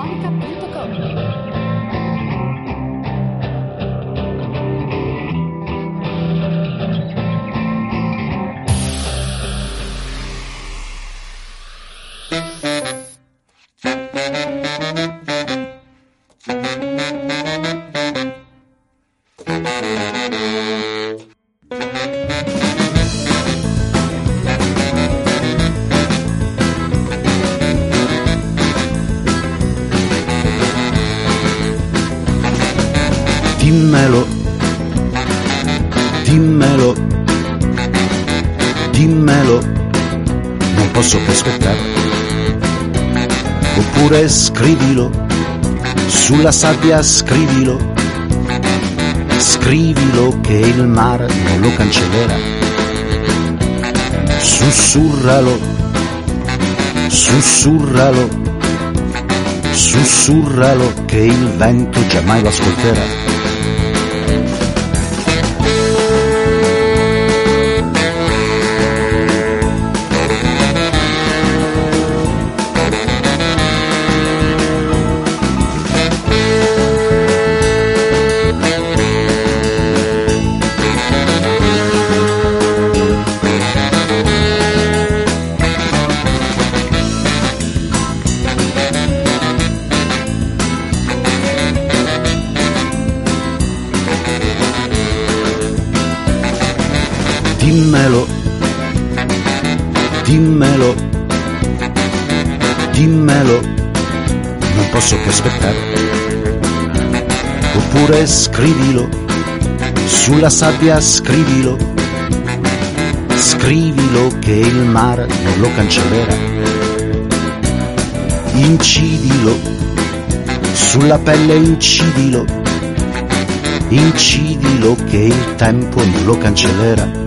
Dimmelo, non posso più aspettare. Oppure scrivilo, sulla sabbia scrivilo, scrivilo che il mare non lo cancellerà. Sussurralo, sussurralo, sussurralo che il vento giammai lo ascolterà. Dimmelo, dimmelo, dimmelo, non posso più aspettare. Oppure scrivilo, sulla sabbia scrivilo, scrivilo che il mare non lo cancellerà. Incidilo, sulla pelle incidilo, incidilo che il tempo non lo cancellerà.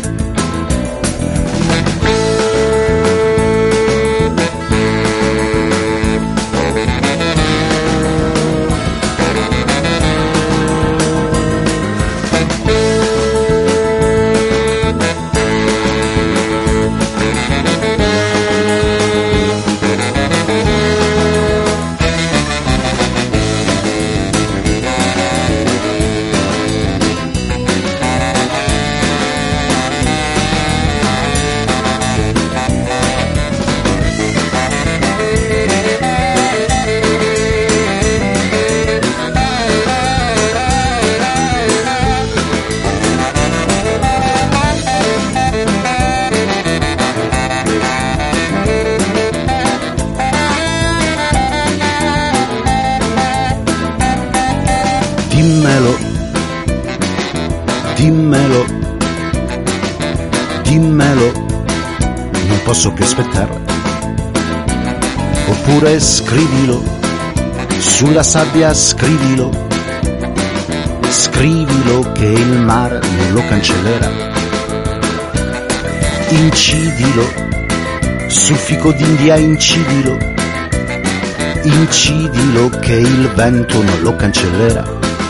Dimmelo, dimmelo, dimmelo, non posso più aspettare. Oppure scrivilo, sulla sabbia scrivilo, scrivilo che il mare non lo cancellerà. Incidilo, suffico d'India incidilo, incidilo che il vento non lo cancellerà.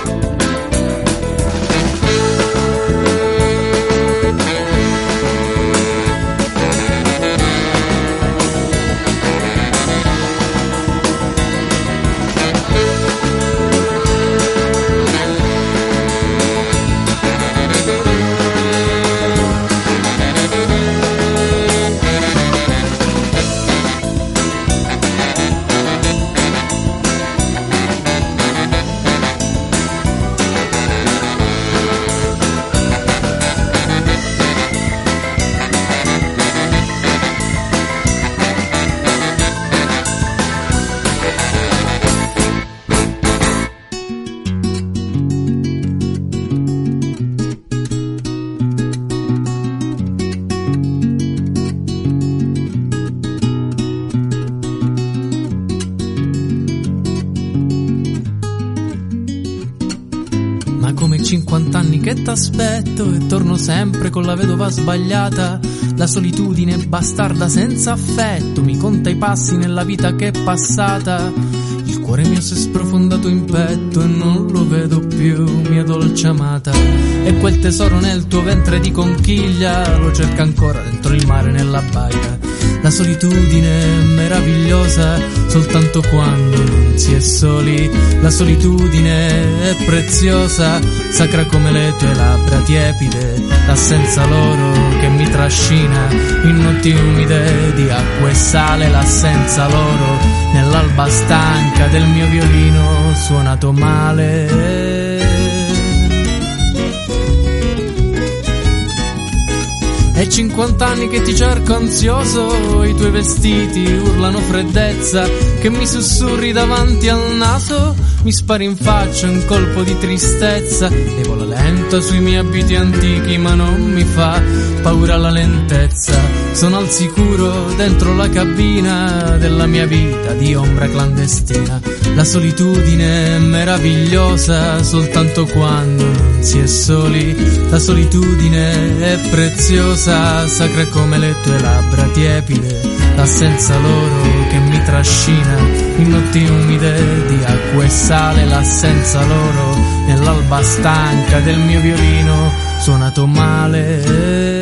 Come 50 anni che t'aspetto e torno sempre con la vedova sbagliata. La solitudine bastarda senza affetto mi conta i passi nella vita che è passata. Il cuore mio si è sprofondato in petto e non lo vedo più, mia dolce amata. E quel tesoro nel tuo ventre di conchiglia lo cerca ancora dentro il mare nella baia. La solitudine è meravigliosa meravigliosa soltanto quando non si è soli. La solitudine è preziosa, sacra come le tue labbra tiepide, l'assenza loro che mi trascina in notti umide di acqua e sale. L'assenza loro nell'alba stanca del mio violino suonato male. È 50 anni che ti cerco ansioso, i tuoi vestiti urlano freddezza, che mi sussurri davanti al naso, mi spari in faccia un colpo di tristezza, e vola lenta sui miei abiti antichi ma non mi fa paura la lentezza. Sono al sicuro dentro la cabina della mia vita di ombra clandestina. La solitudine è meravigliosa soltanto quando non si è soli. La solitudine è preziosa, sacra come le tue labbra tiepide, l'assenza loro che mi trascina in notti umide di acqua e sale. L'assenza loro nell'alba stanca del mio violino suonato male.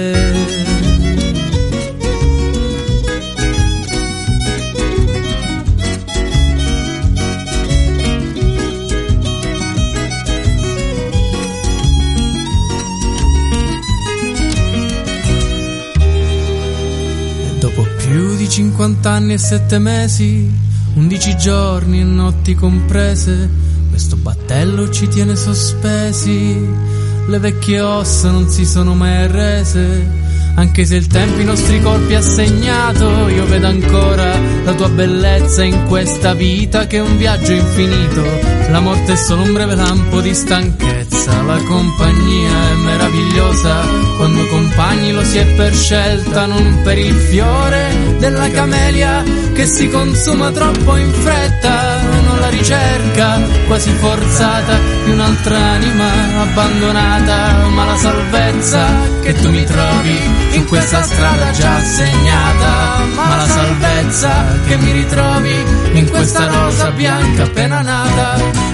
Più di 50 anni e 7 mesi, 11 giorni e notti comprese, questo battello ci tiene sospesi, le vecchie ossa non si sono mai arrese, anche se il tempo i nostri corpi ha segnato. Io vedo ancora la tua bellezza in questa vita che è un viaggio infinito, la morte è solo un breve lampo di stanchezza. La compagnia è meravigliosa, quando compagni lo si è per scelta, non per il fiore della camelia che si consuma troppo in fretta, non la ricerca quasi forzata di un'altra anima abbandonata, ma la salvezza che tu mi trovi in questa strada già segnata, ma la salvezza che mi ritrovi in questa rosa bianca appena nata.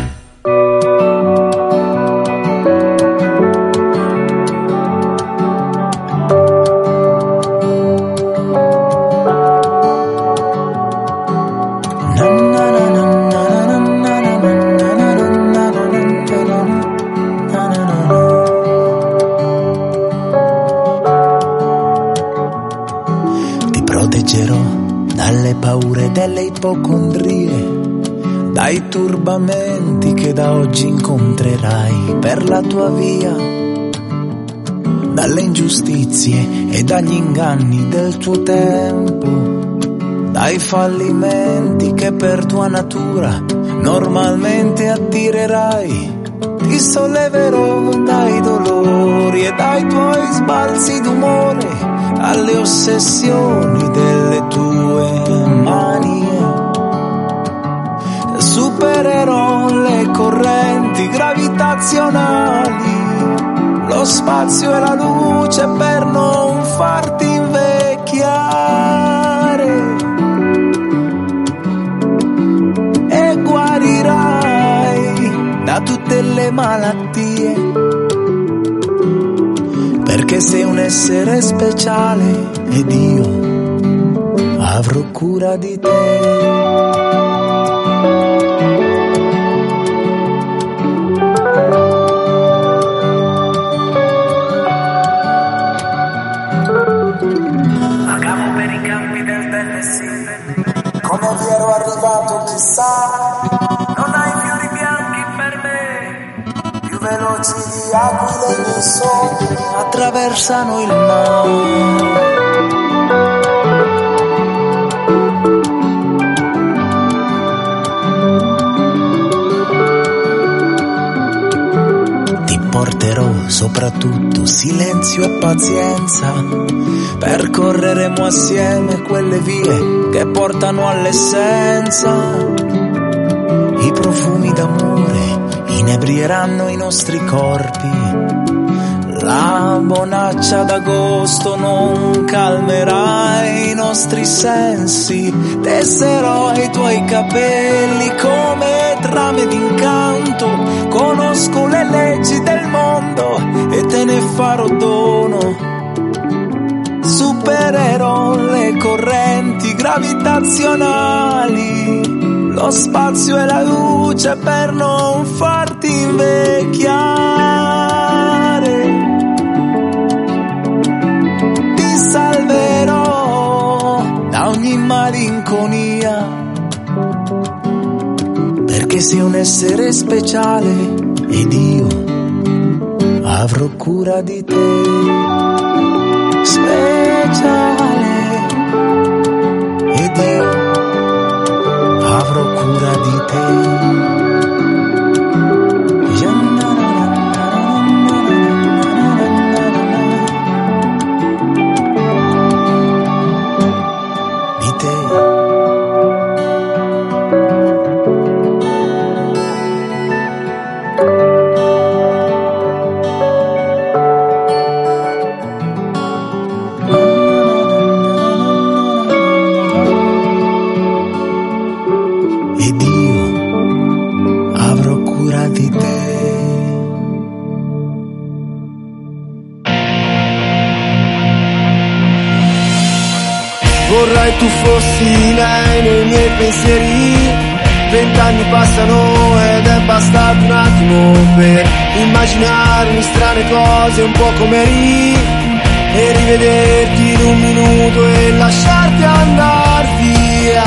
Delle ipocondrie, dai turbamenti che da oggi incontrerai per la tua via, dalle ingiustizie e dagli inganni del tuo tempo, dai fallimenti che per tua natura normalmente attirerai. Ti solleverò dai dolori e dai tuoi sbalzi d'umore, alle ossessioni delle tue manie. Supererò le correnti gravitazionali, lo spazio e la luce per non farti invecchiare, e guarirai da tutte le malattie, perché sei un essere speciale ed io avrò cura di te. Vagavo per i campi del Tennessee, Come vi ero arrivato chissà, non hai fiori bianchi per me, più veloci di aquile i miei sogni attraversano il mare. Ti porterò soprattutto silenzio e pazienza, percorreremo assieme quelle vie che portano all'essenza. I profumi d'amore inebrieranno i nostri corpi, la bonaccia d'agosto non calmerà i nostri sensi. Tesserò i tuoi capelli come trame d'incanto, conosco le leggi del mondo e te ne farò dono. Supererò le correnti gravitazionali, lo spazio e la luce per non farti invecchiare. Ti salverò da ogni malinconia, perché sei un essere speciale ed io avrò cura di te. Speciale ed io avrò cura di te. Vorrei tu fossi lei nei miei pensieri. 20 anni passano ed è bastato un attimo per immaginarmi strane cose un po' come eri, e rivederti in un minuto e lasciarti andar via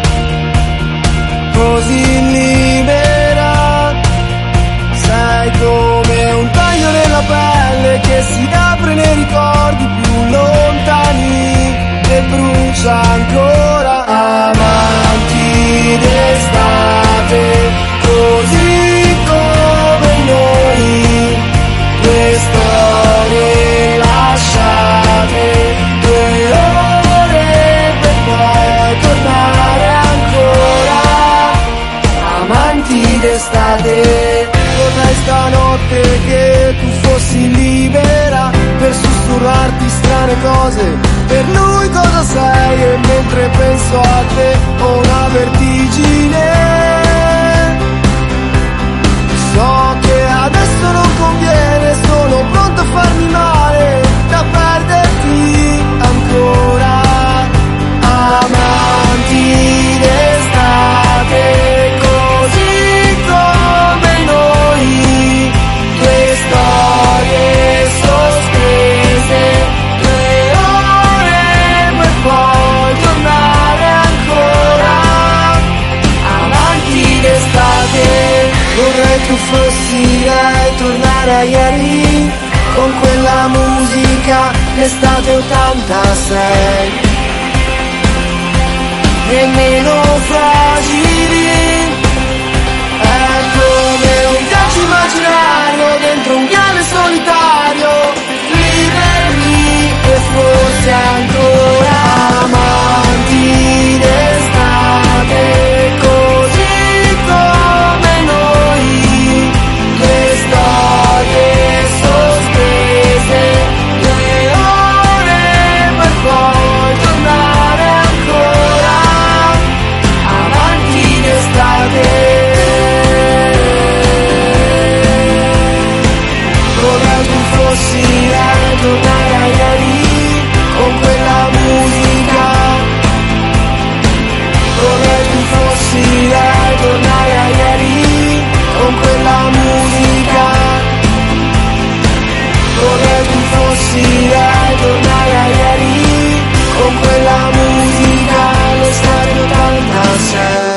così libera. Sei come un taglio nella pelle che si apre nei ricordi più lontani e brucia ancora. Amanti d'estate, così come noi, le storie lasciate, 2 ore per poi tornare ancora. Amanti d'estate, vorrei stanotte che tu fossi libera per sussurrarti strane cose. Per lui cosa sei? E mentre penso a te ho una vertigine. So che adesso non conviene, sono pronto a farmi male, da perderti ancora. Amanti d'estate, così come noi, le storie sospese, 2 ore per poi tornare ancora. Amanti d'estate, vorrei tu fossi lei, tornare a ieri con quella musica, l'estate 86. Nemmeno fragili, è come un viaggio immaginario dentro un viale solitario, liberi e forse ancora amanti d'estate, così come noi, le storie sospese, 2 ore per poi tornare ancora. Amanti d'estate, vorrei tu fossi lei, tornare a ieri con quella musica. Vorrei tu fossi lei, tornare a ieri con quella musica. Vorrei tu fossi lei, tornare a ieri con quella musica, l'estate 86.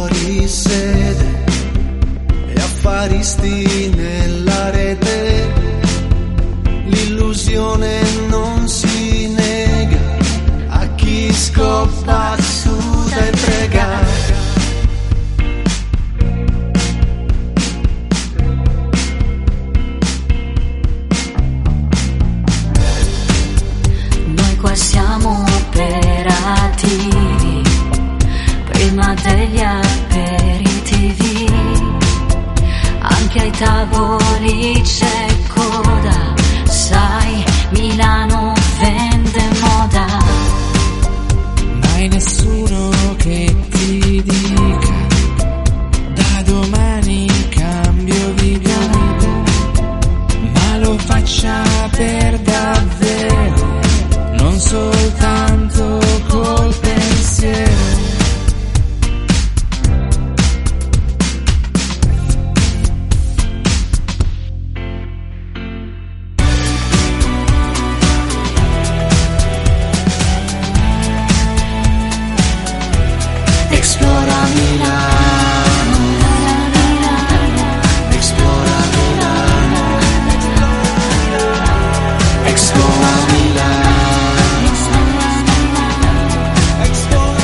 Affaristi nella rete, passione non si nega a chi scoppa su da pregare. Noi qua siamo operativi prima degli aperitivi, anche ai tavoli c'è coda, sai, Milano vende moda. Mai nessuno che ti dica da domani cambio vita, ma lo faccia per davvero, non soltanto col pensiero. Explora Milano, explora Milano, explora Milano, explora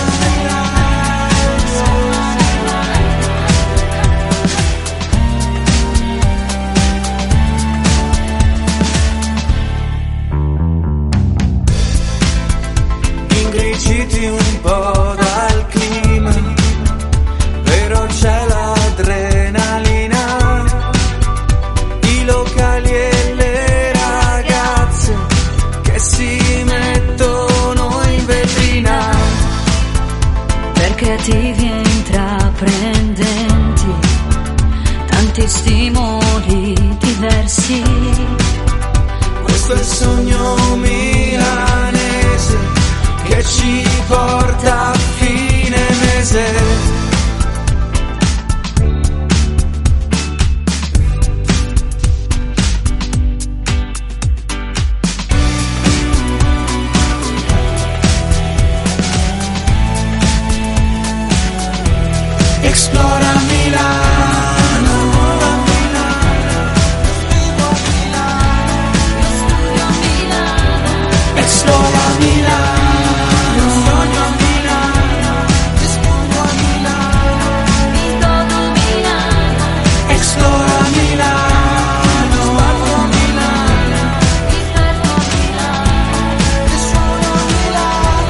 Milano. Ingrigiti un po' dal clima, però c'è l'adrenalina, i locali e le ragazze che si mettono in vetrina, Per creativi e intraprendenti, tanti stimoli diversi. questo è il sogno milanese che ci porta a fine mese. Explora Milano, explora Milano, sogno a Milano, rispondo a Milano, ritorno a Milano, explora Milano, sguardo a Milano, rifermo a Milano, risuono a Milano.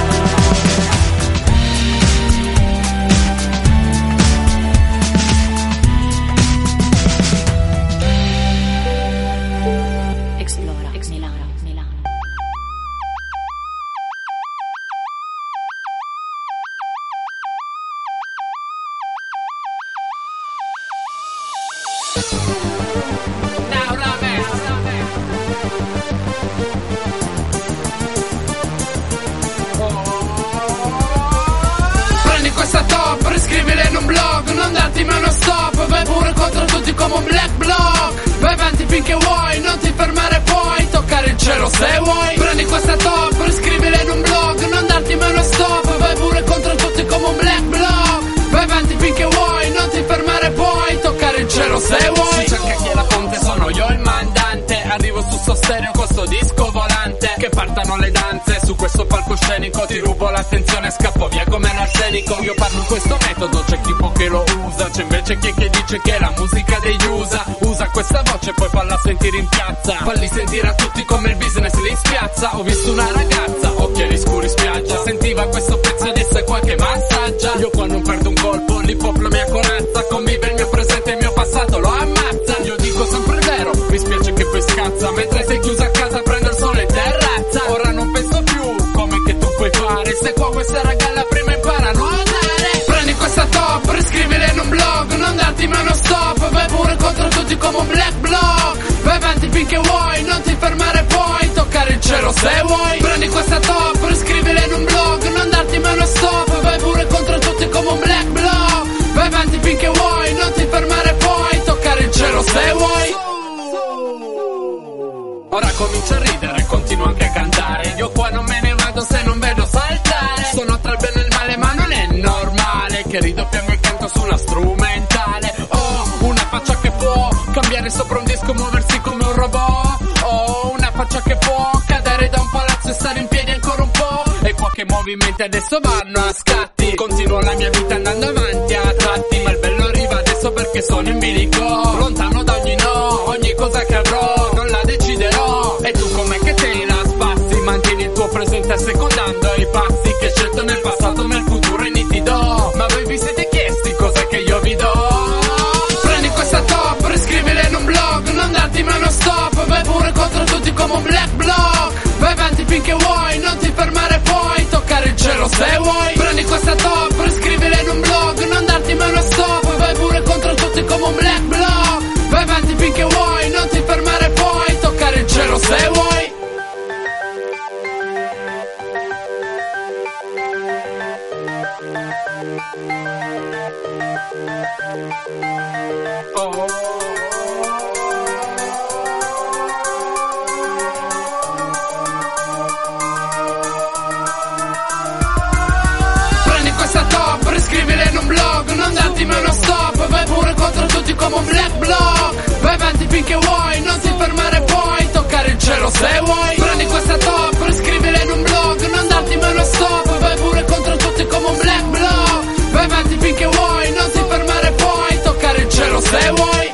Explora Milano, Milano. Prendi questa top, riscrivila in un blog, non darti mai uno stop, vai pure contro tutti come un black block. Vai avanti finché vuoi, non ti fermare poi, toccare il cielo se vuoi. Prendi questa top, riscrivila in un blog, non darti mai uno stop, vai pure contro tutti come un black block. Vai avanti finché vuoi, non ti fermare poi, toccare il cielo se vuoi. Si cerca chi è la fonte, sono io il mandante, arrivo su sto stereo con sto disco volante, che partano le danze su questo palcoscenico, ti rubo l'attenzione, scappo via come l'arsenico. Io parlo in questo metodo, c'è chi può che lo usa, c'è invece chi che dice che è la musica degli USA. Usa questa voce e poi falla sentire in piazza, falli sentire a tutti come il business li spiazza. Ho visto una ragazza, occhiali scuri spiaggia, sentiva questo pezzo e disse qualche massaggia. Io qua non perdo un colpo, l'hip hop la mia corazza, convive il mio presente e il mio passato lo ammazza. Io dico sempre il vero, mi spiace che poi scazza, mentre sei chiusa a casa prendo il sole in terrazza. Ora non penso più come che tu puoi fare, se qua questa ragazza prima imparano a dare. Prendi questa top, riscrivila in un blog, non darti mai uno stop, vai pure contro tutti come un black block. Vai avanti finché vuoi, non ti fermare poi, toccare il cielo se vuoi. Prendi questa top, riscrivila in un blog, non darti mai uno stop, vai pure contro tutti come un faccia che può cadere da un palazzo e stare in piedi ancora un po'. E pochi movimenti adesso vanno a scatti. Continuo la mia vita andando avanti a tratti, ma il bello arriva adesso perché sono in bilico. Lontano da ogni no, ogni cosa che avrò non la deciderò. E tu com'è che te la spazzi? Mantieni il tuo presente assecondando i passi che hai scelto nel passato, ma il futuro è nitido. Ma voi vi siete chiesti cos'è che io vi do? Prendi questa top, riscrivila in un blog, non darti mai uno stop. Vai pure contro tutti come un black block. Vai avanti finché vuoi, non ti fermare poi, toccare il cielo se vuoi. Prendi questa top, riscrivila in un blog, non darti mai uno stop. Vai pure contro tutti come un black block. Vai avanti finché vuoi, non ti fermare poi, toccare il cielo se vuoi. Prendi questa top, riscrivila in un blog, non darti mai uno stop. Vai pure contro tutti come un black block. Vai avanti finché vuoi, non ti fermare poi, toccare il cielo se vuoi. Prendi questa top, riscrivila in un blog, non darti mai uno stop. Vai pure contro tutti come un black block. Vai avanti finché vuoi, non ti fermare poi, toccare il cielo se vuoi.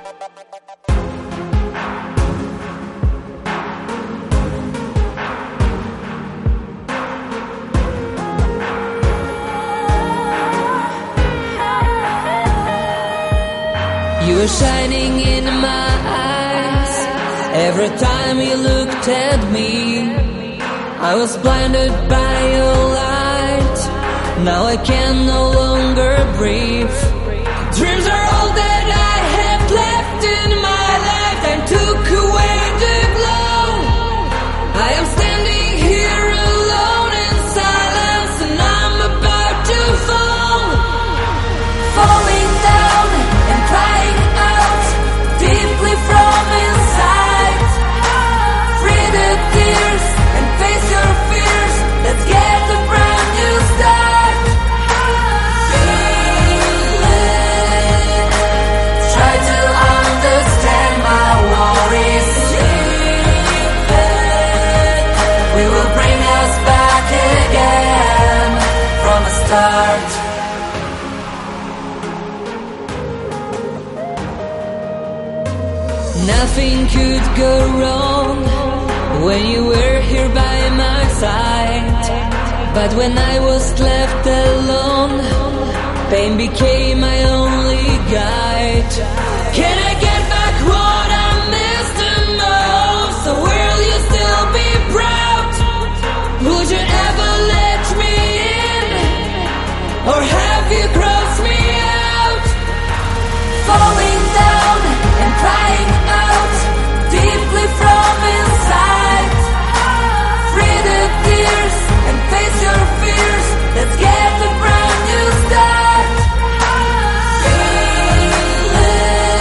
You were shining in my eyes every time you looked at me. I was blinded by your light. Now I can no longer breathe. Dreams are all that I have left in my life and took away the glow. I am standing here alone in silence and I'm about to fall. Falling down and crying out deeply from inside. Free the tears and face your fears. Let's get a brand new start. Feel it. Try to understand my worries. Leave it. We will bring us back again from the start. Nothing could go wrong when you were here by my side. But when I was left alone, pain became my only guide. Can I get back what I missed the most? Or will you still be proud? Would you ever let me in? Or have you crossed me out? Falling down and crying out deeply from inside. Free the tears and face your fears. Let's get a brand new start. Feel it.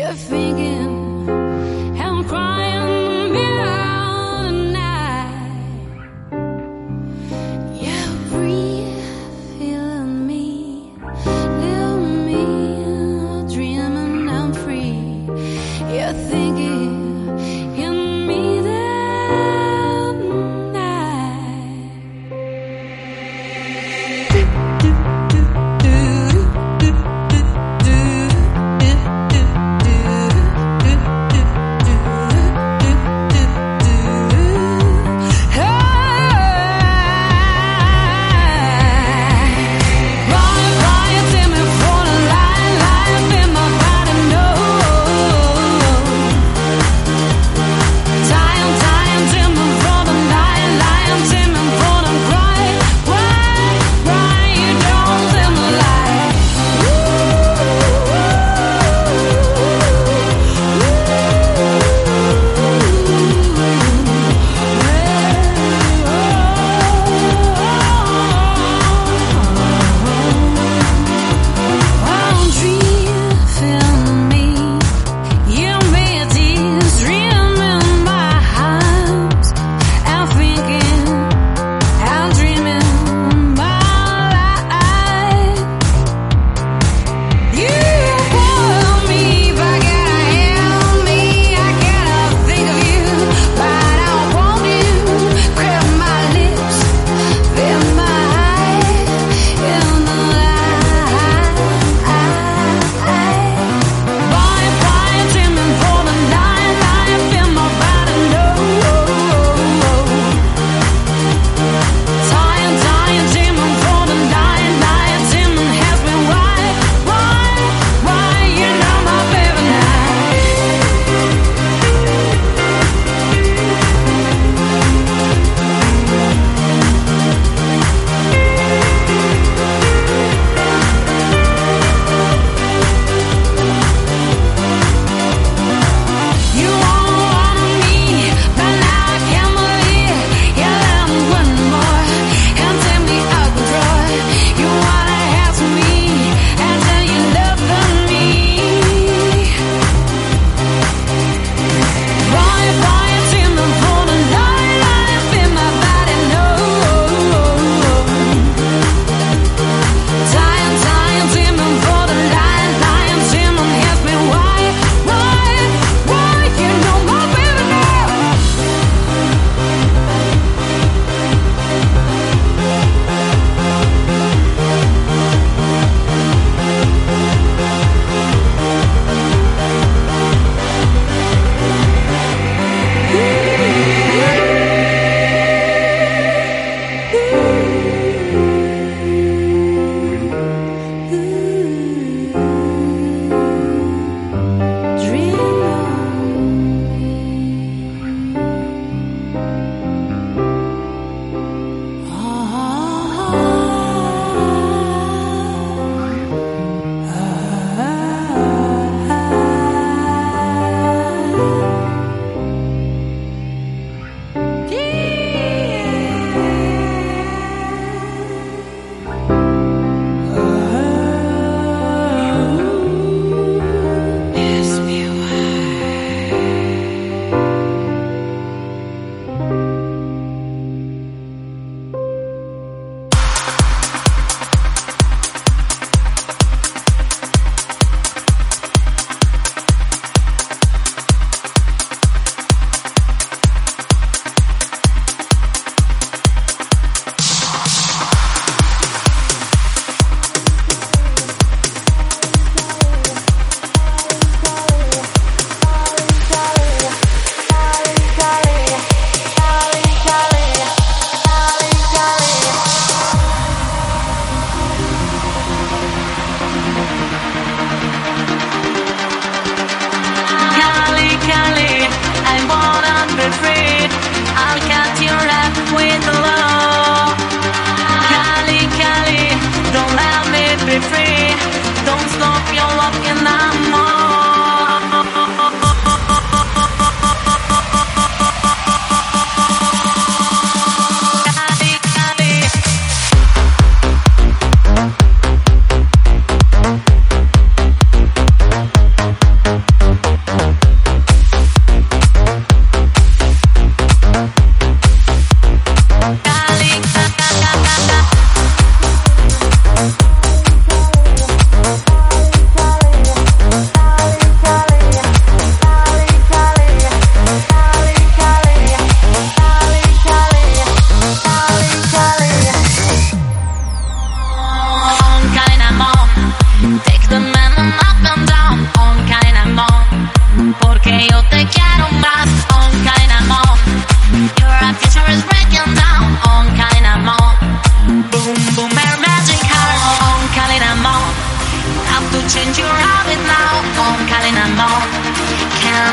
You're thinking I'm crying in the mirror tonight. You breathe, feeling me, little me, dreaming I'm free. You're thinking in me that night.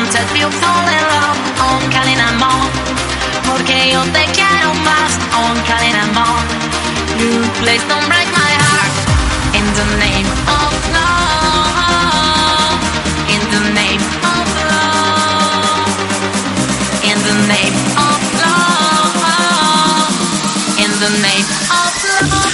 antes de fallar, un calin amor, porque yo te quiero más, un calin amor. You please don't break my heart, in the name of love, in the name of love, in the name of love, in the name of love.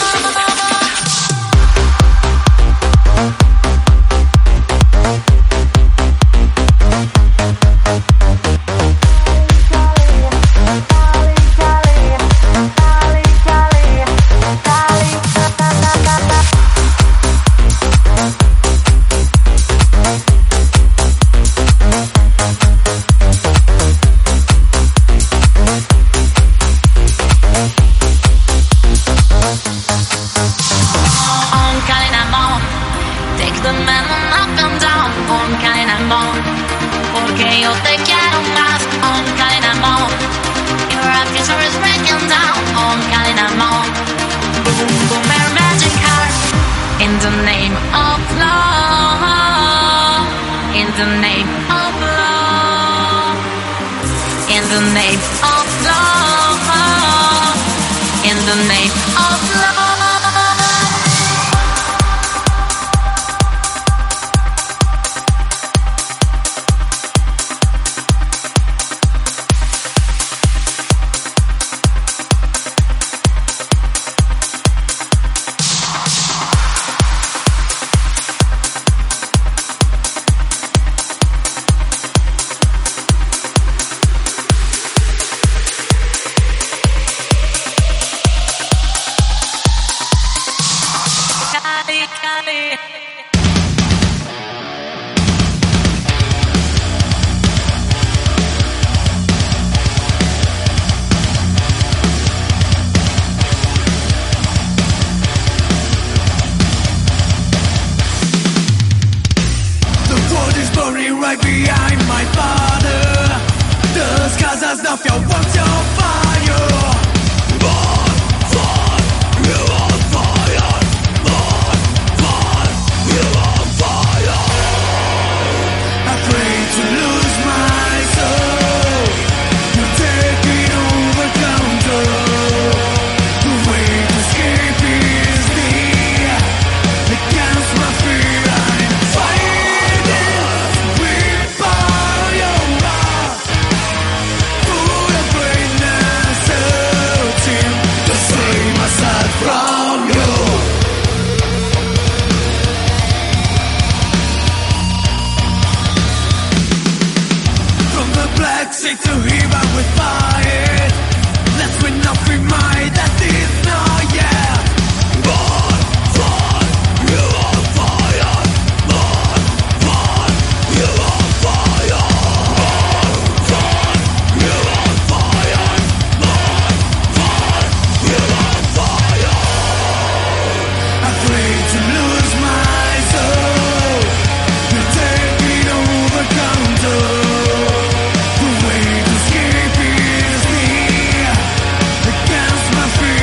My fear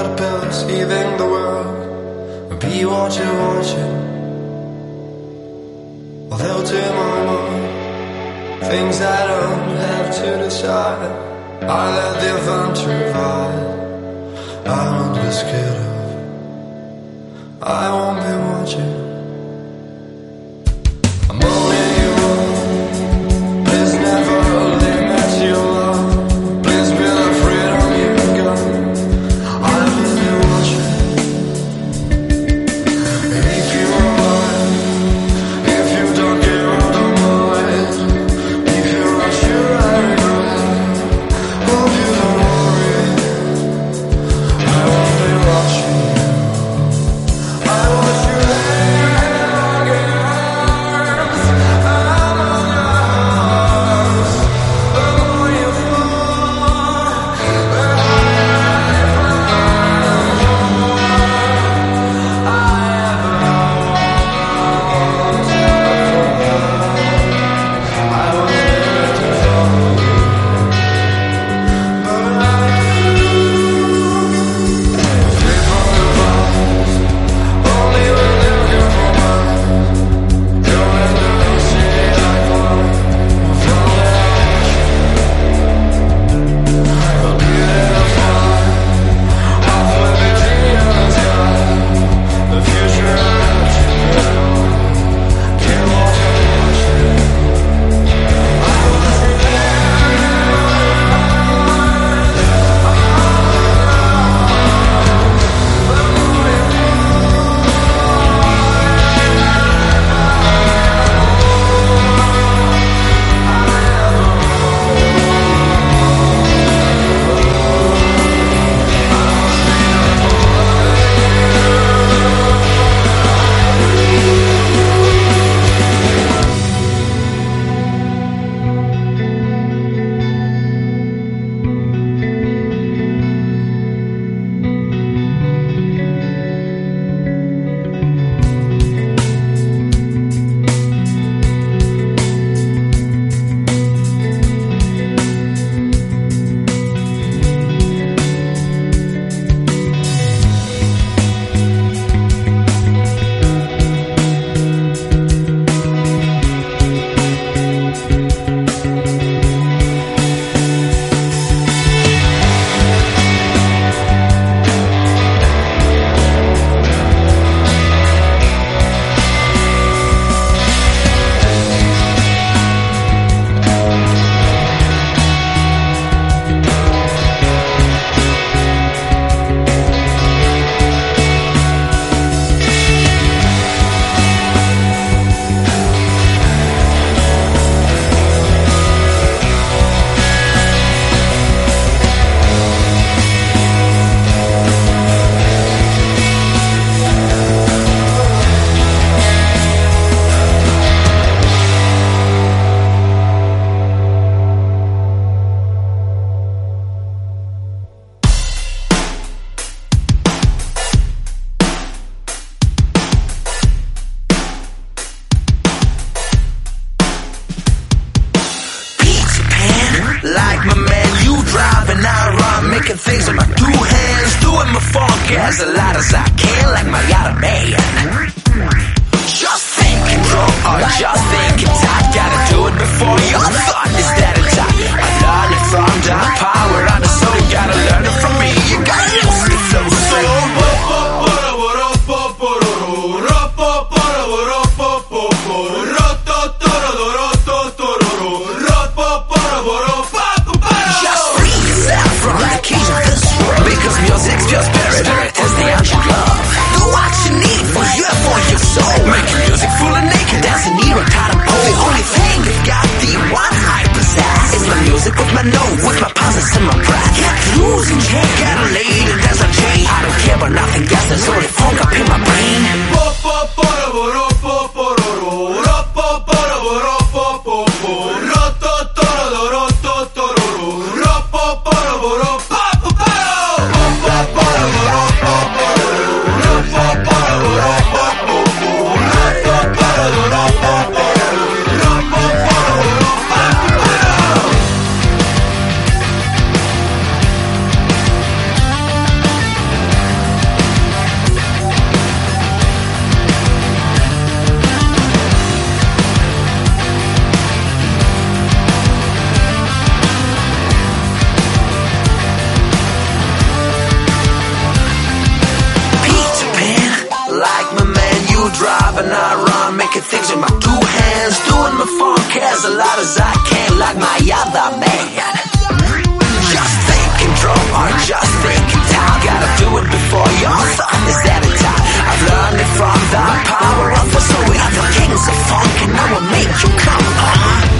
$100 bills, healing the world. Be what you want you. Well, they'll do my mind. Things I don't have to decide. I let the event revive. I won't be scared of. I won't be watching. I'm only human. There's never a limit to your love. Please be afraid of you gun. I will be watching. If you are mine, if you don't give up the mind, if you're not sure I regret, hope you don't worry. I will be watching you. I watch you hang again. I'm on yours. The more you fall, the higher I was there to follow you, but I free from the bars. Only when you come around, you're in the city like one. From where I'll be there to find. Halfway between the sky, the future that you build. Can't walk and watch it. I was like my man, you driving, I run, making things with my two hands, doing my funk as a lot as I can, like my other man. Just thinking drunk or just thinking tight, gotta do it before your thought is dead and tight. I learned it from the power on the soul, you gotta learn it from me, you gotta use the flow soul. Because music's just spirit, is the answer love. Do what you need for your soul. drive and I run, making things with my two hands, doing my funk as loud as I can, like my other man. Just thinking drum or just thinking town, gotta do it before your thumb is at a time. I've learned it from the power of the soul. We are the kings of funk and I will make you come on.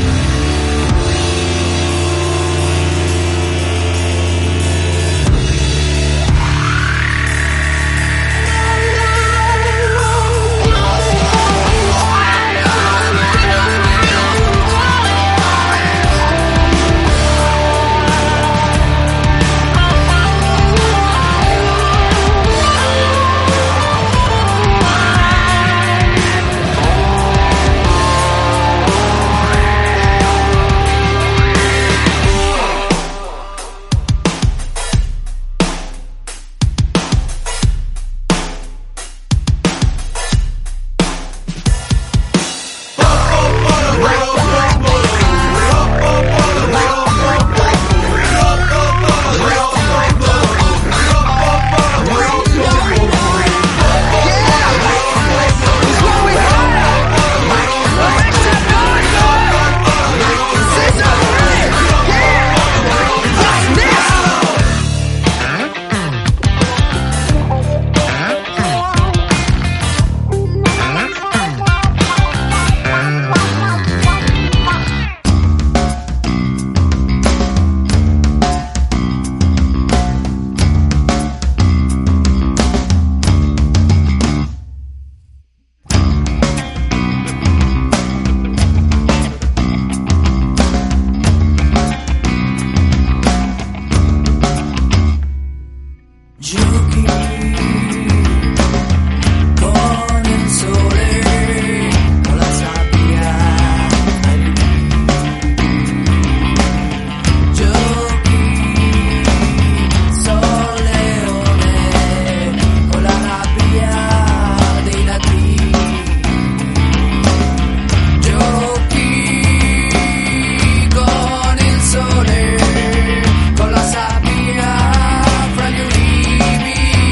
Con la sabbia fra gli ulivi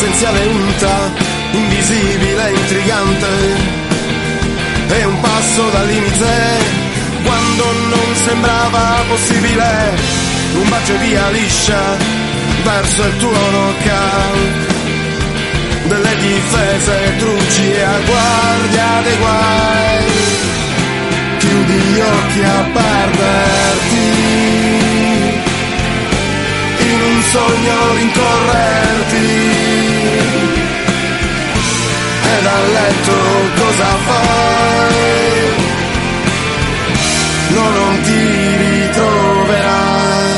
essenziale unta, invisibile, intrigante, e un passo dal limite quando non sembrava possibile, un bacio via liscia verso il tuo knockout, delle difese truci e a guardia dei guai, chiudi gli occhi a perderti in un sogno rincorrerti, e dal letto cosa fai? No, non ti ritroverai.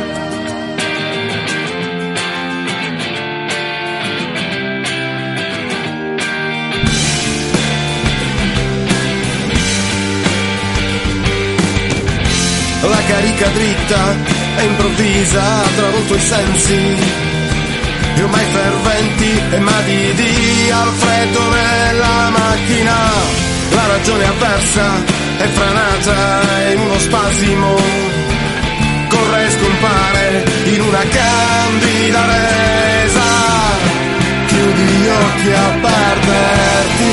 La carica dritta e improvvisa ha travolto i sensi, e ormai ferventi e madidi al freddo nella macchina, la ragione avversa è franata in uno spasimo, corre e scompare in una candida resa, chiudi gli occhi a perderti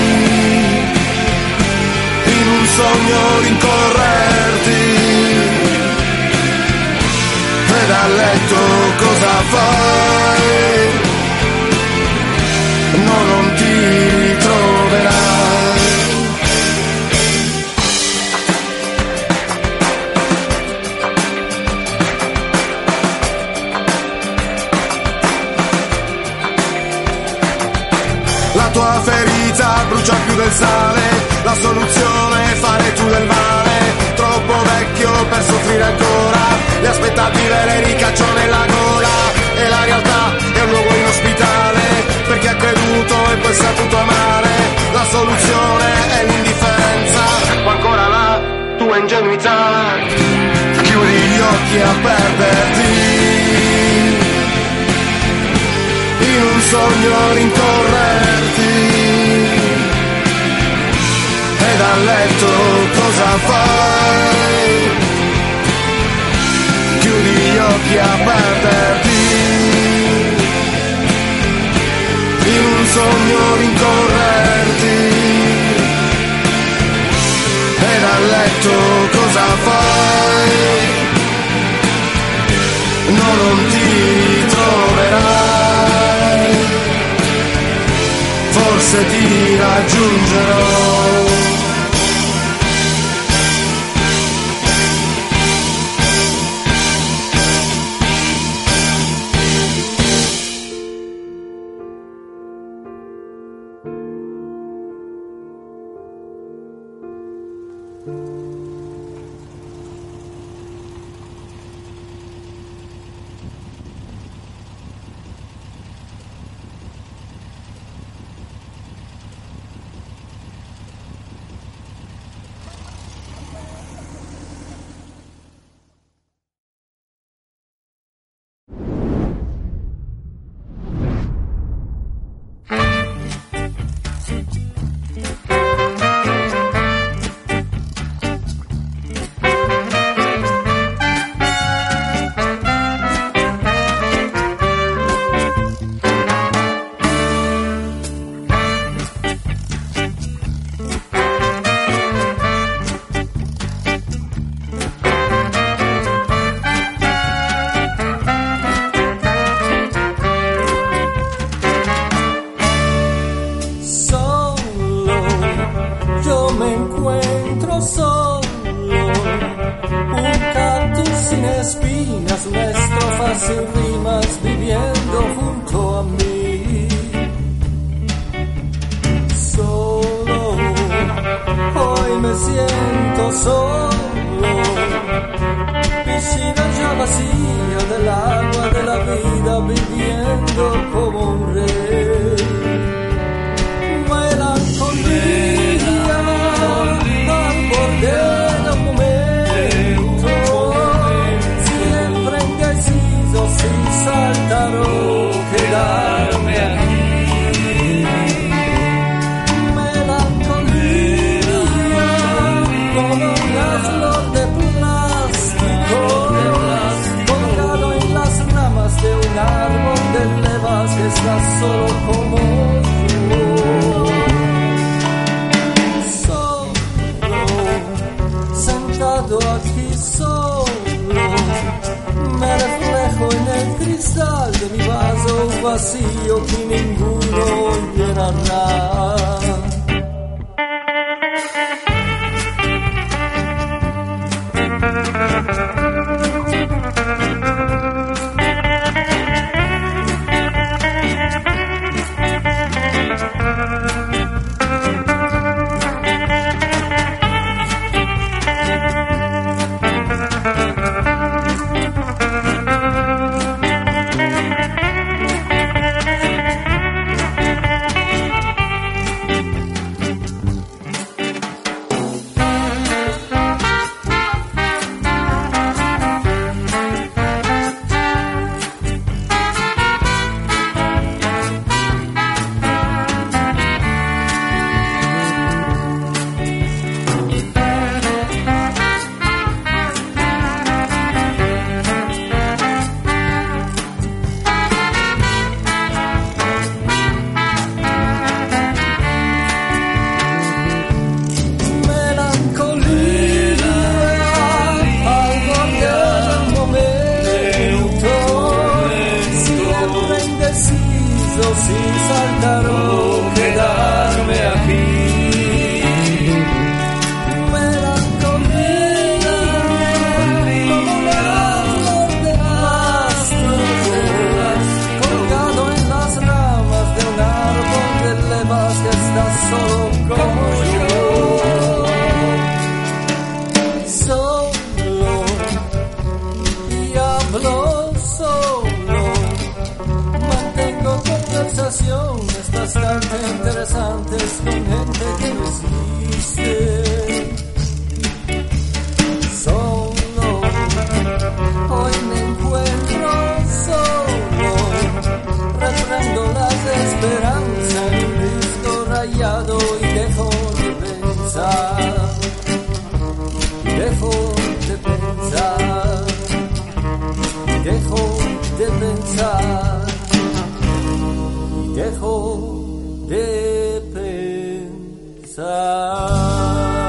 in un sogno rincorrerti, e dal letto cosa fai? No, non ti ritroverai. La tua ferita brucia più del sale, la soluzione è fare tu del male, troppo vecchio per soffrire ancora, l'aspettabile le ricaccio nella gola, e la realtà è un luogo inospitale, per chi ha creduto e poi saputo amare, la soluzione è l'indifferenza, ma ancora la tua ingenuità, chiudi gli occhi a perderti in un sogno rincorrerti, e dal letto cosa fai? Chiudi gli occhi a perderti in un sogno rincorrerti, e dal letto cosa fai? No, non ti ritroverai, forse ti raggiungerò. de un árbol solo como yo. Solo y hablo solo, mantengo conversaciones bastante interesantes con gente que no existe. Solo, hoy me encuentro solo, reprendo las esperanzas en un disco rayado y dejo de pensar. Dejo de pensar, dejo de pensar, dejo de pensar.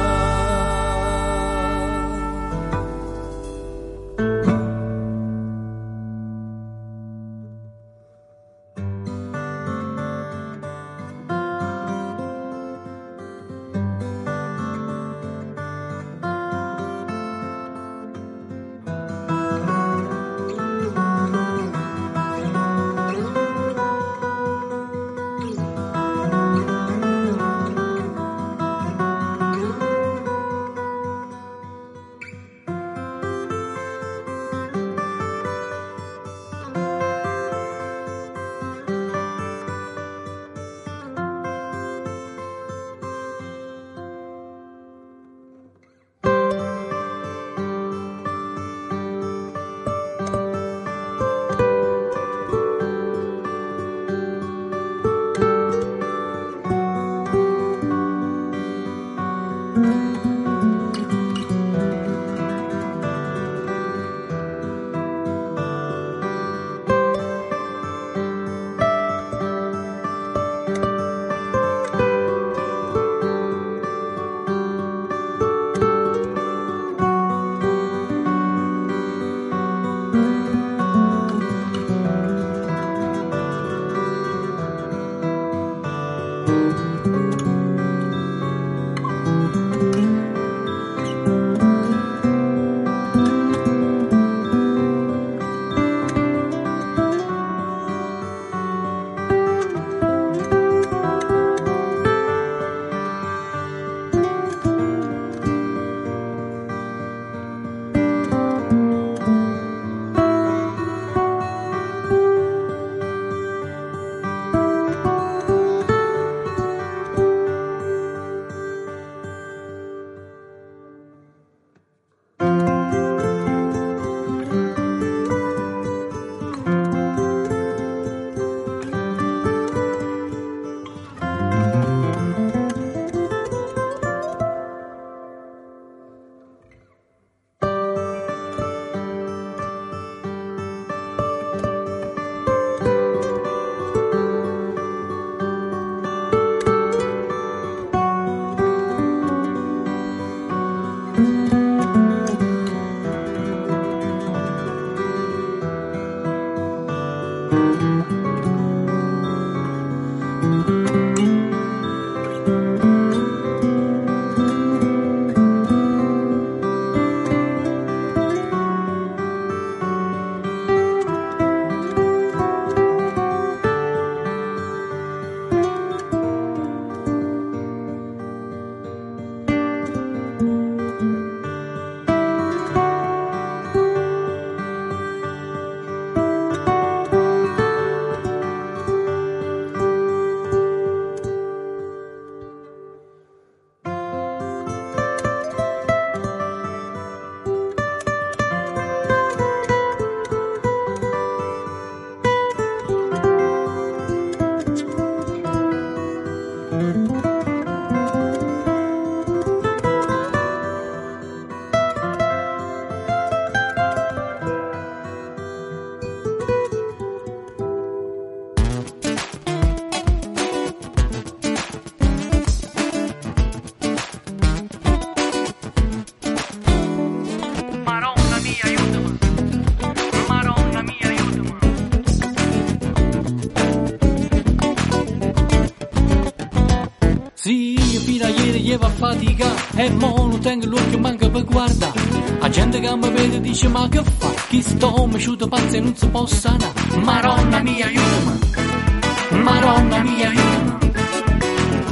lleva fatica e mo non tengo l'occhio manca per guarda. La gente che mi vede dice ma che fa? Chi sto mi sciuto pazzo e non si può sanare. Maronna mia aiutami, Maronna mia aiutami.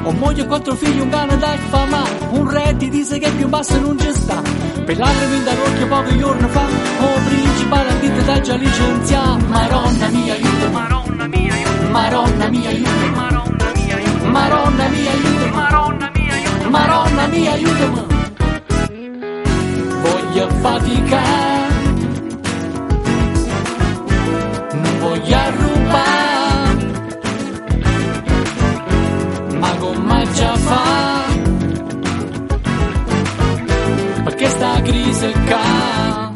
Ho moglie e 4 figli, un cane da fama, un re ti dice che più basso non ci sta. Per l'altro mi da l'occhio pochi giorni fa, o principale andite da già licenziato. Maronna mia aiuto, Maronna mia aiuto, Maronna mia aiuto, Maronna mia aiuto, Maronna mia aiuto, Maronna mia aiuto, Maronna mia aiuto. Voglio faticare, non voglio rubare, ma come già fa, perché sta crisi qua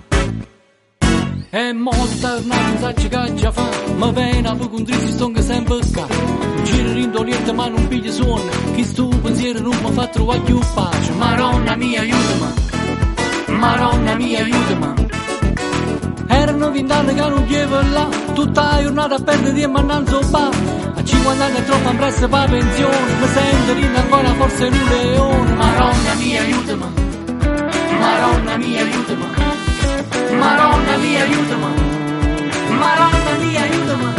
è molta non sa che già fa, ma pena per con trisi stonga sempre qua, giro rindoliente ma non piglia suona, chi sto pensiero non mi fa trovare più pace. Maronna mia aiutami, Maronna mia aiutami. Erano 20 anni che non chiedo là, tutta la giornata a perdere e mannanzo ba. A 50 anni è troppo impressa per la pensione, mi sento rinna ancora forse in un leone. Maronna mia aiutami, Maronna mia aiutami, Maronna mia aiutami, Maronna mia aiutami.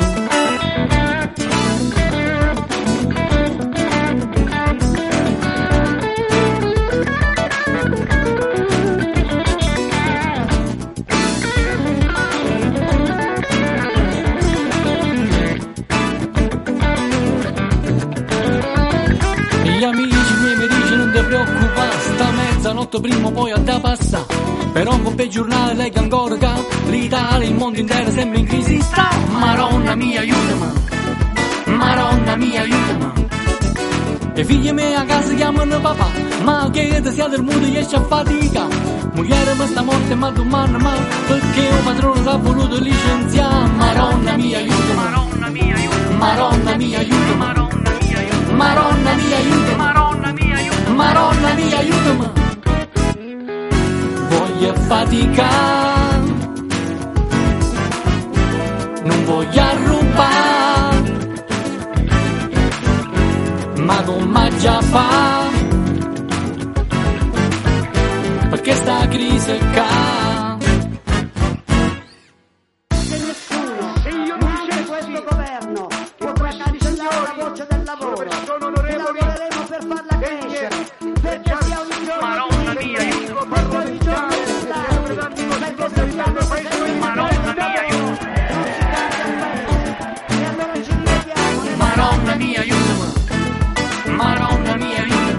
Gli amici miei mi dicono non ti preoccupare, sta mezzanotte prima o poi a da passa. Però un po' giornale leggo ancora che l'Italia, il mondo intero sembra in crisi sta. Maronna mia aiutami, Maronna mia aiutami. E figli miei a casa chiamano papà, ma che sia del mondo riesce a fatica. Moglie mi sta morte ma domani ma, perché un padrone l'ha voluto licenziare. Maronna mia aiutami, Maronna mia aiutami, Maronna mia aiutami, Maronna mia aiuto, Maronna mia aiuto, Maronna mia aiutami. Voglio faticare, non voglio rubare, ma come già fa, perché sta crisi qua. Se nessuno, se io non c'è questo governo, potrà cancellare la voce del lavoro. Lavoreremo per farla crescere, perché sia un giorno Maronna mia aiuto, perché ogni giorno è stato, perché sappiamo che Maronna mia aiuto, e allora ci rivediamo. Maronna mia aiuto, Maronna mia aiuto.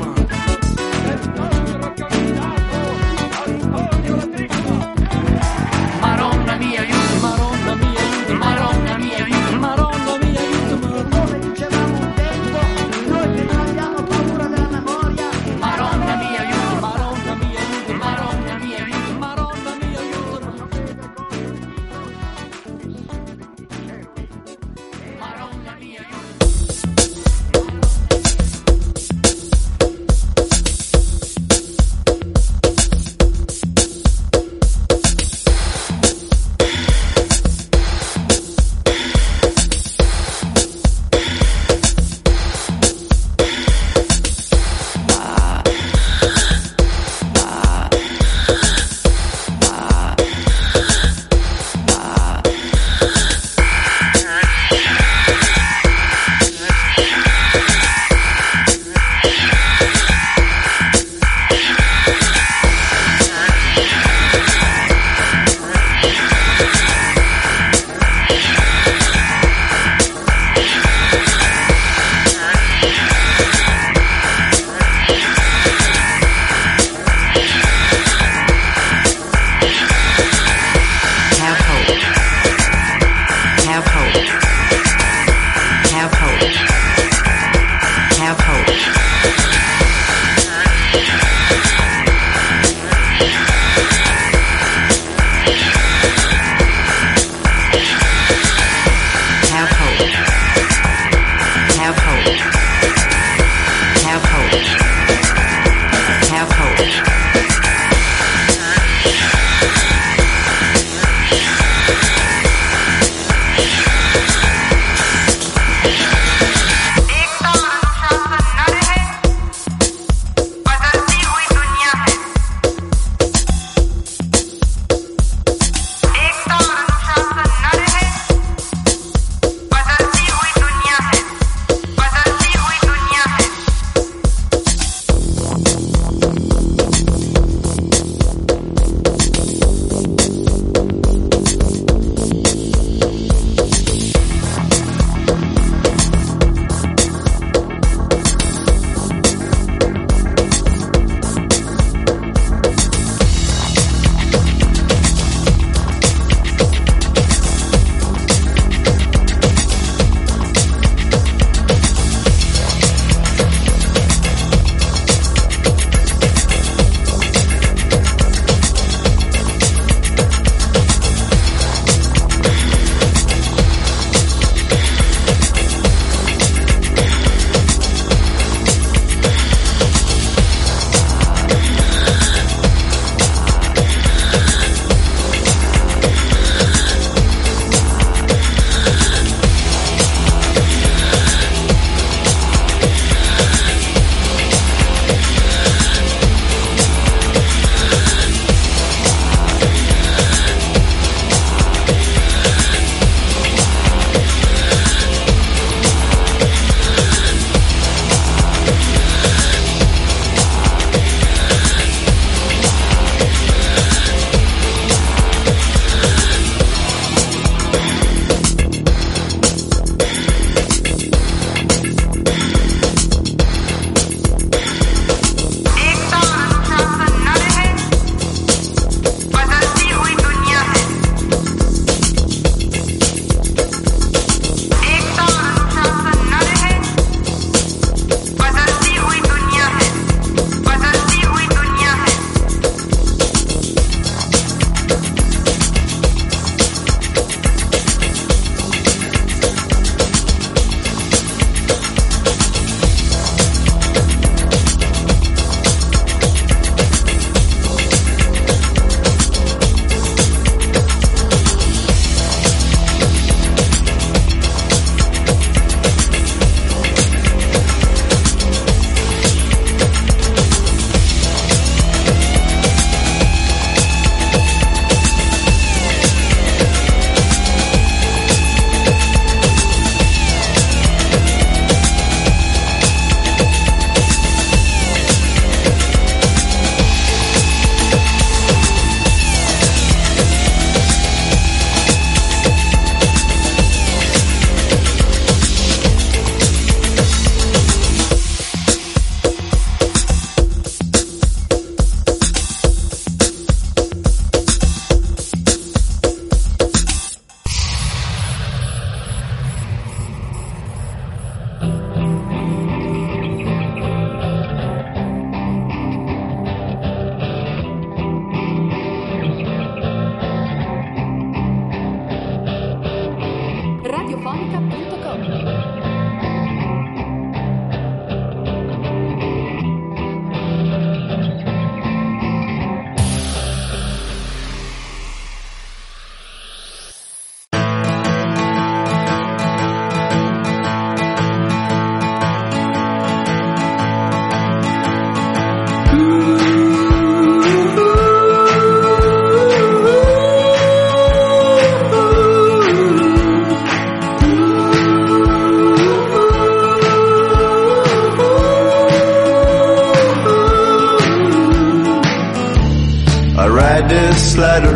this letter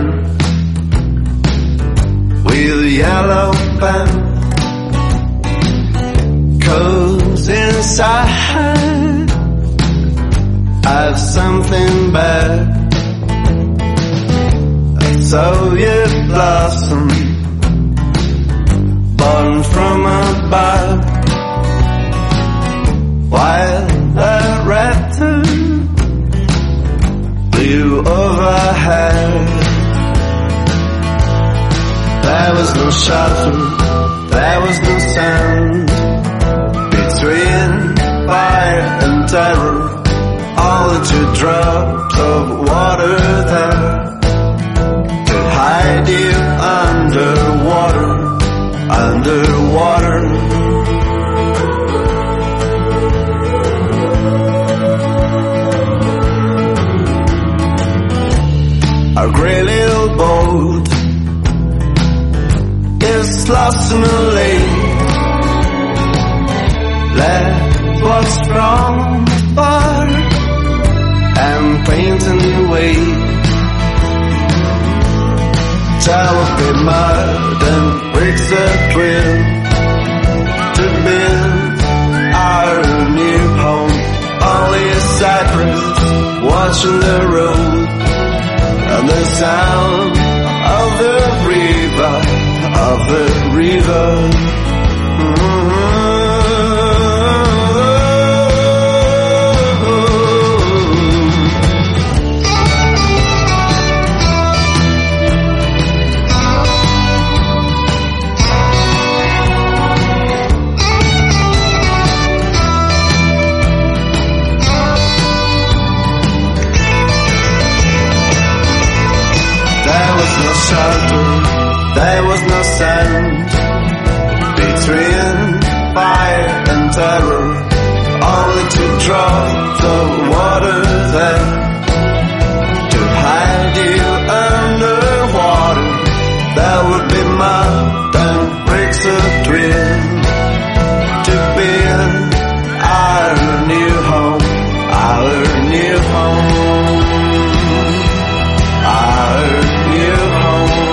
with a yellow pen, 'cause inside I've something bad. A Soviet blossom born from above, while the raptor flew overhead. There was no shelter, there was no sound between fire and terror. All the 2 drops of water there to hide you underwater, underwater. Our grey little boat is lost in a lake. Left what's from far and paint a new way. Tower be mud and bricks a thrill to build our new home. Only a cypress watching the road and the sound of the river, of the river. There was no sound between fire and terror. Only 2 drops of water there to hide you underwater. There would be mud and bricks of drill to build our new home, our new home, our new home.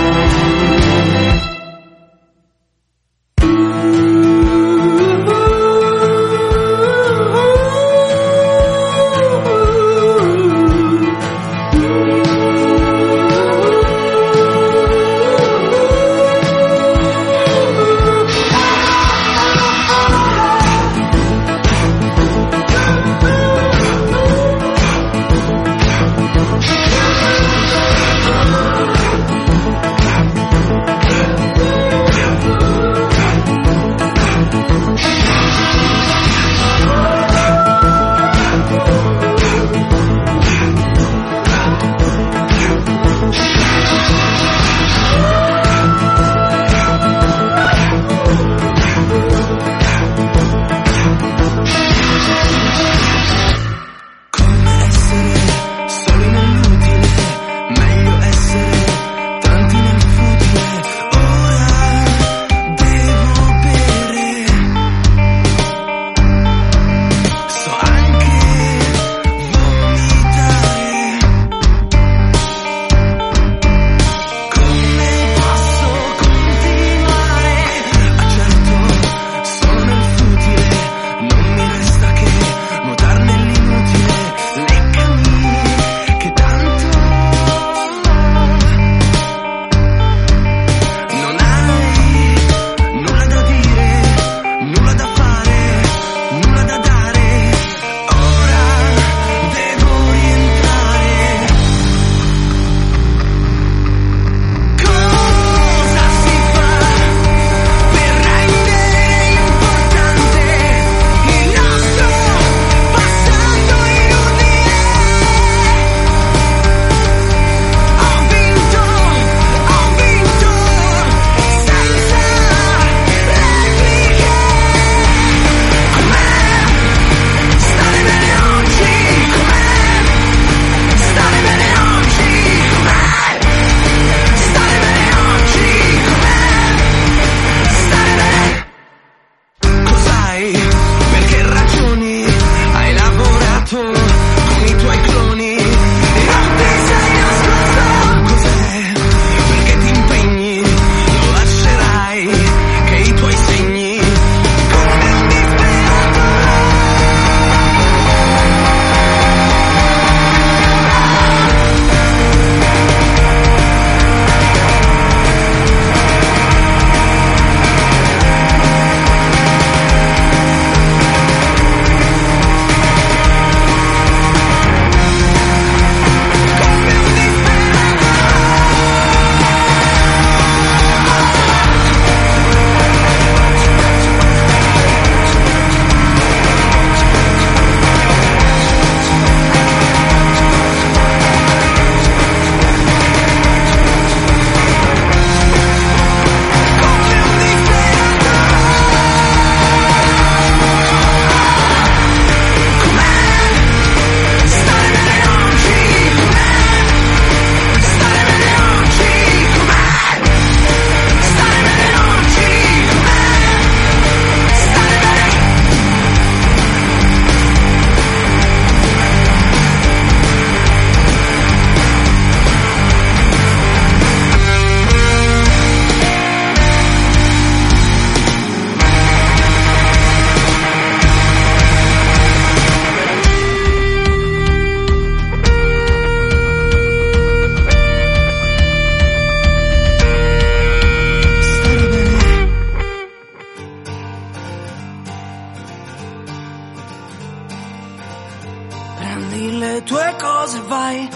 prendi le tue cose, vai.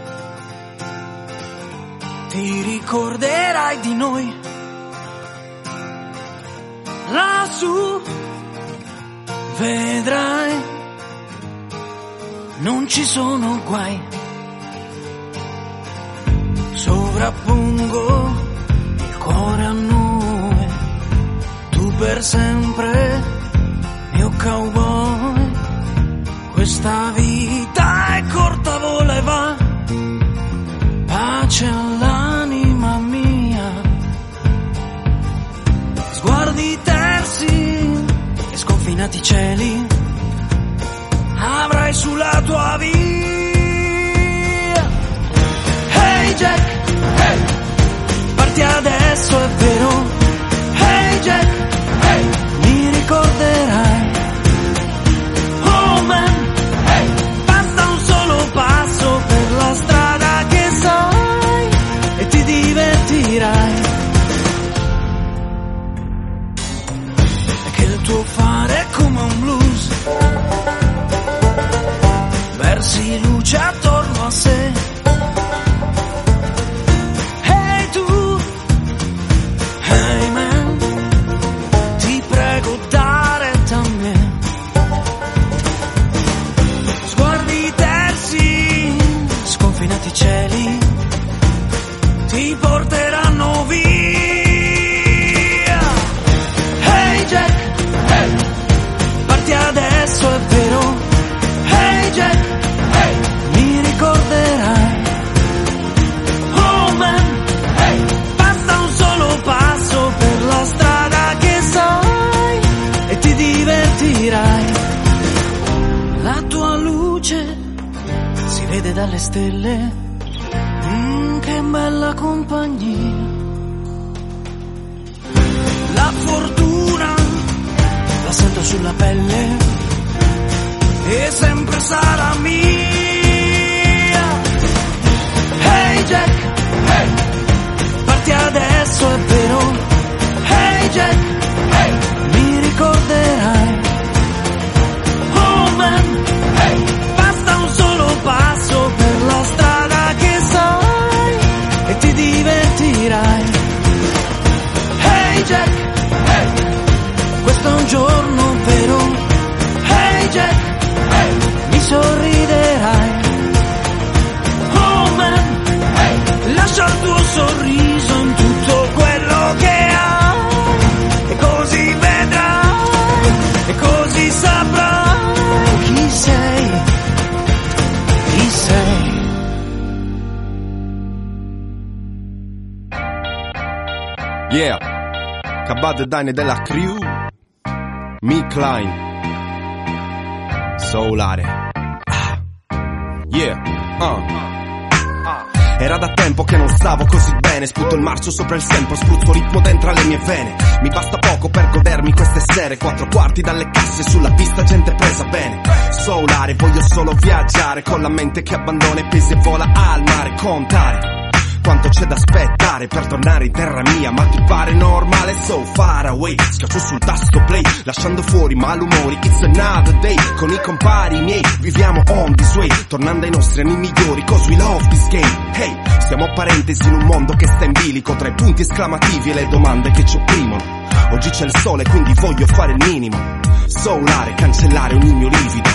Ti ricorderai di noi. Lassù vedrai, non ci sono guai. Sovrappongo il cuore a noi, tu per sempre, mio cowboy. Questa vita è corta, vola e va. Pace all'anima mia. Sguardi tersi e sconfinati cieli avrai sulla tua via. Hey Jack, hey, parti adesso, è vero. Hey Jack, hey, mi ricorderai. Oh man, hey, basta un solo passo per la strada che sai e ti divertirai. E che il tuo fare è come un blues, versi luce attorno a sé. Hey tu, hey man, ti prego dare da me. Sguardi tersi, sconfinati cieli ti porteranno via. Hey Jack, hey, parti adesso, è vero. Hey Jack, hey, mi ricorderai. Oh man, hey, basta un solo passo per la strada che sai e ti divertirai. La tua luce si vede dalle stelle, che bella compagnia. La fortuna la sento sulla pelle e sempre sarà mia. Hey Jack, hey, parti adesso, è vero. Hey Jack, hey, mi ricorderai. Oh man, hey, basta un solo passo per la strada che sai e ti divertirai. Hey Jack, hey, questo è un giorno vero. Hey Jack, hey, mi sorriderai. Oh man, hey, lascia il tuo sorriso in tutto quello che hai e così vedrai e così saprai chi sei, chi sei. Yeah, Cabad e Dine della crew, Mi Klein, Solare. Yeah, Era da tempo che non stavo così bene. Sputo il marcio sopra il sempo, spruzzo ritmo dentro alle mie vene. Mi basta poco per godermi queste sere. 4 quarti dalle casse, sulla pista gente presa bene. Solare, voglio solo viaggiare, con la mente che abbandona i pesi e vola al mare. Contare quanto c'è da aspettare per tornare in terra mia. Ma ti pare normale? So far away. Schiaccio sul tasto play, lasciando fuori malumori. It's another day, con i compari miei viviamo on this way, tornando ai nostri anni migliori, cause we love this game. Hey, siamo parentesi in un mondo che sta in bilico, tra i punti esclamativi e le domande che ci opprimono. Oggi c'è il sole, quindi voglio fare il minimo. Solare, cancellare ogni mio livido.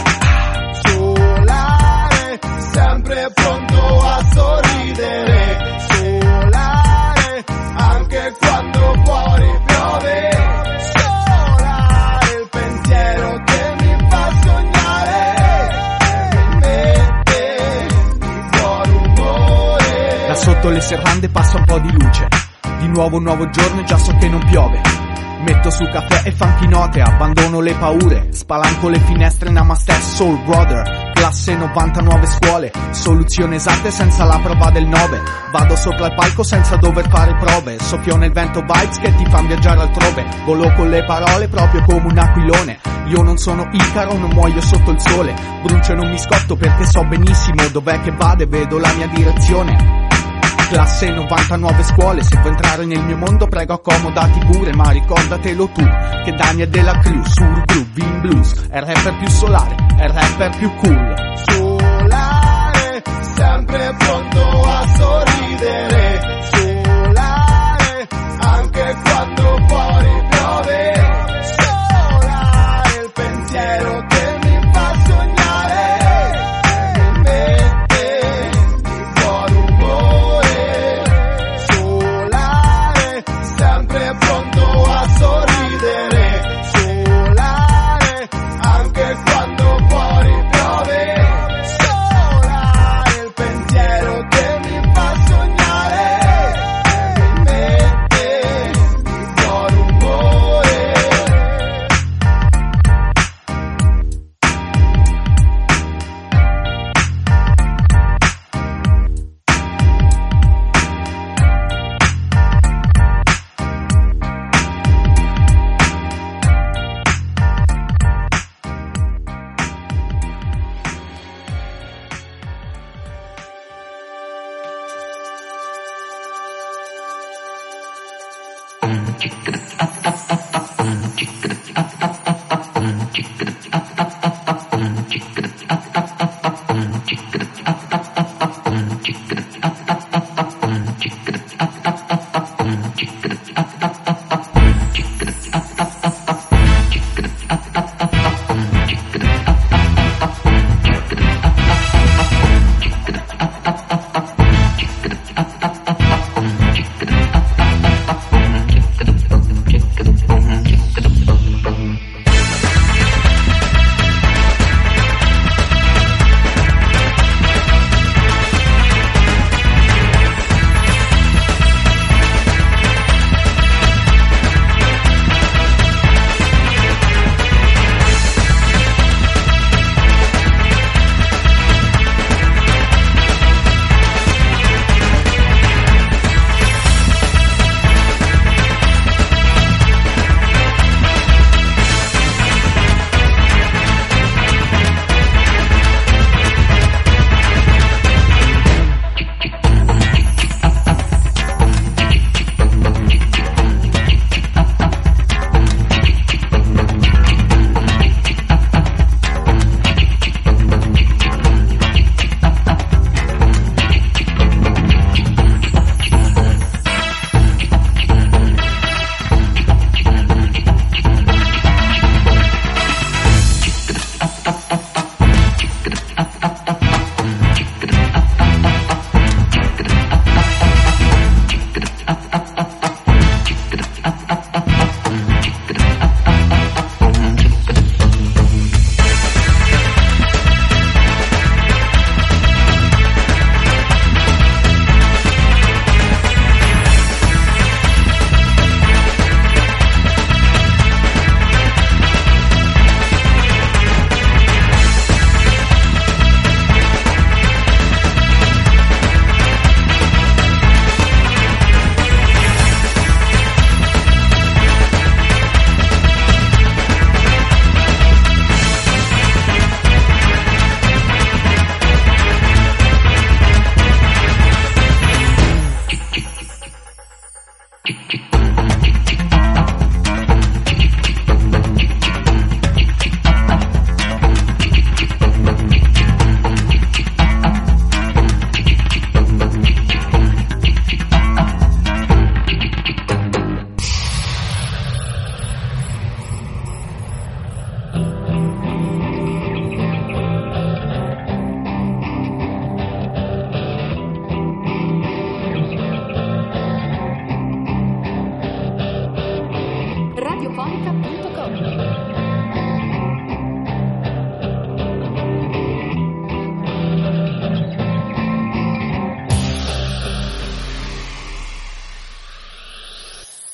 Solare, sempre pronto a sorridere. Solare, anche quando fuori piove. Solare, il pensiero che mi fa sognare, mi mette di buon umore. Da sotto le serrande passa un po' di luce, di nuovo un nuovo giorno e già so che non piove. Metto su caffè e funky note, abbandono le paure, spalanco le finestre, namaste soul brother. Classe 99 scuole, soluzioni esatte senza la prova del 9. Vado sopra il palco senza dover fare prove, soffio nel vento vibes che ti fan viaggiare altrove. Volo con le parole proprio come un aquilone. Io non sono Icaro, non muoio sotto il sole. Brucio e non mi scotto perché so benissimo dov'è che vado e vedo la mia direzione. Classe 99 scuole, se vuoi entrare nel mio mondo prego accomodati pure, ma ricordatelo tu che Dani è della crew, sur groove in blues, è il rapper più solare, è il rapper più cool. sempre pronto a sorridere, solare anche quando fuori piove, solare il pensiero che mi fa sognare, mi mette di buon umore, solare sempre pronto a sorridere, solare anche quando fuori piove, solare il pensiero che mi fa sognare, mi mette di buon umore.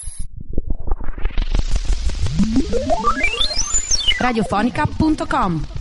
Radiofonica.com